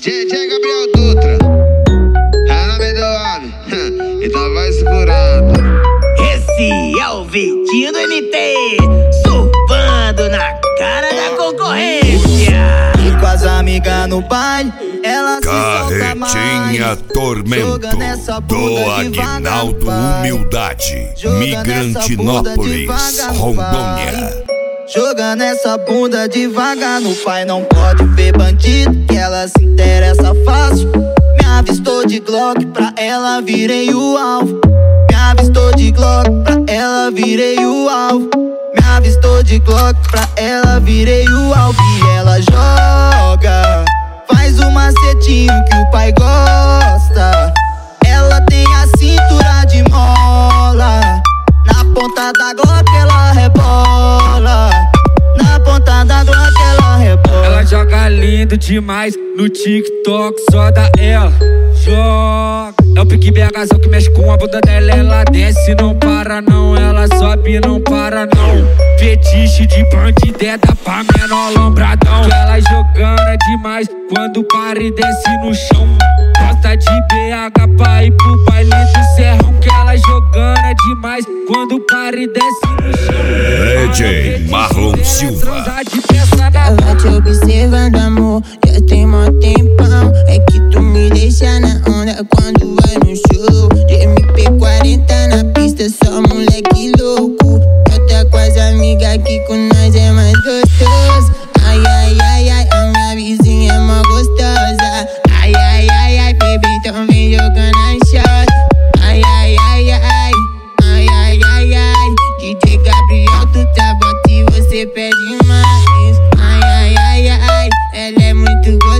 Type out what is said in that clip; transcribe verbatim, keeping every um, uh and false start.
D J Gabriel Dutra, é o nome do homem, então vai segurando. Esse é o Vitinho do M T, surfando na cara da concorrência. E com as amigas no baile, ela se solta mais. Carretinha Tormento do Aguinaldo Humildade, Migrantinópolis, Rondônia. Jogando essa bunda devagar no pai. Não pode ver bandido, que ela se interessa fácil. Me avistou de Glock, pra ela virei o alvo. Me avistou de Glock, pra ela virei o alvo. Me avistou de Glock, pra ela virei o alvo. E ela joga, faz o macetinho que o pai gosta. Ela tem a cintura de mola, na ponta da Glock ela rebola. Na ponta da Glock ela rebola. Ela joga lindo demais no TikTok, só da ela joga. É o pique BHzão que mexe com a bunda dela. Ela desce, não para não. Ela sobe, não para não. Fetiche de bandideta pra menor lombradão. Ela jogando é demais quando para e desce no chão. Gosta de B H pra ir pro baile do Serrão. Que ela jogando é demais quando para e desce no chão. D J Marlon Silva. Tava te observando, amor, já tem mó tempão. É que tu me deixa na onda quando vai no show. De M P quarenta na pista, só moleque louco. Bota com as amigas que com nós é mais gostoso. Ai, ai, ai, ai, a minha vizinha é mó gostosa. Ai, ai, ai, ai, baby, então vem jogando a shot. Ai, ai, ai, ai, ai, ai, ai, ai. D J Gabriel, tu tá bota e você pede mais. Ai, ai, ai, ai, ela é muito gostosa.